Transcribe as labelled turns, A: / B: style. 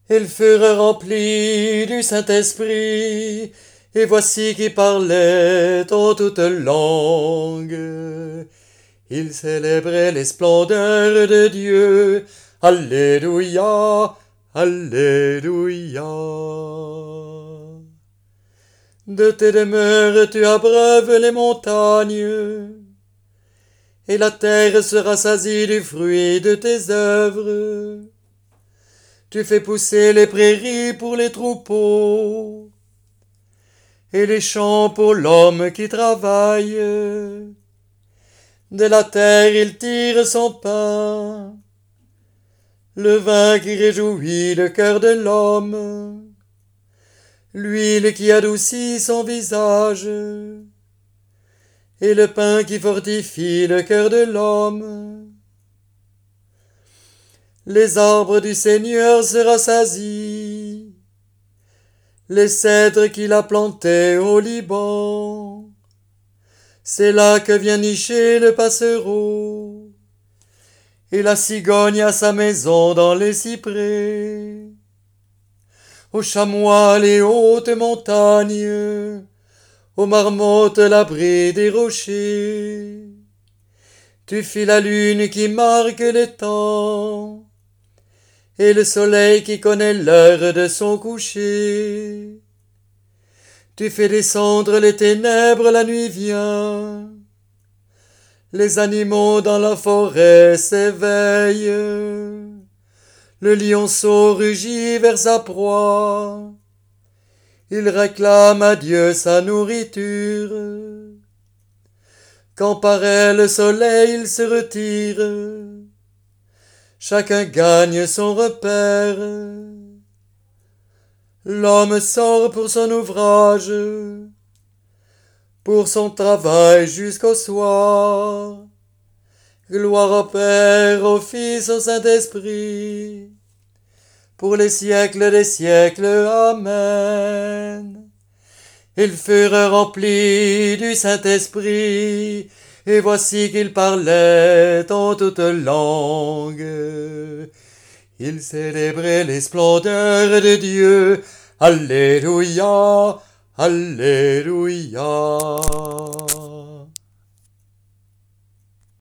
A: Ils furent remplis du Saint-Esprit, et voici qu'ils parlaient en toute langue. Ils célébraient les splendeurs de Dieu. Alléluia, Alléluia. De tes demeures tu abreuves les montagnes, et la terre se rassasie du fruit de tes œuvres. Tu fais pousser les prairies pour les troupeaux, et les champs pour l'homme qui travaille. De la terre il tire son pain, le vin qui réjouit le cœur de l'homme, l'huile qui adoucit son visage, et le pain qui fortifie le cœur de l'homme. Les arbres du Seigneur se rassasient, les cèdres qu'il a plantés au Liban. C'est là que vient nicher le passereau, et la cigogne a sa maison dans les cyprès. Aux chamois les hautes montagnes, aux marmottes l'abri des rochers. Tu fis la lune qui marque les temps, et le soleil qui connaît l'heure de son coucher. Tu fais descendre les ténèbres, la nuit vient. Les animaux dans la forêt s'éveillent. Le lionceau rugit vers sa proie. Il réclame à Dieu sa nourriture. Quand paraît le soleil, il se retire. Chacun gagne son repère. L'homme sort pour son ouvrage, pour son travail jusqu'au soir. Gloire au Père, au Fils, au Saint-Esprit, pour les siècles des siècles. Amen. Ils furent remplis du Saint-Esprit, et voici qu'ils parlaient en toute langue. Ils célébraient les splendeurs de Dieu. Alléluia, Alléluia.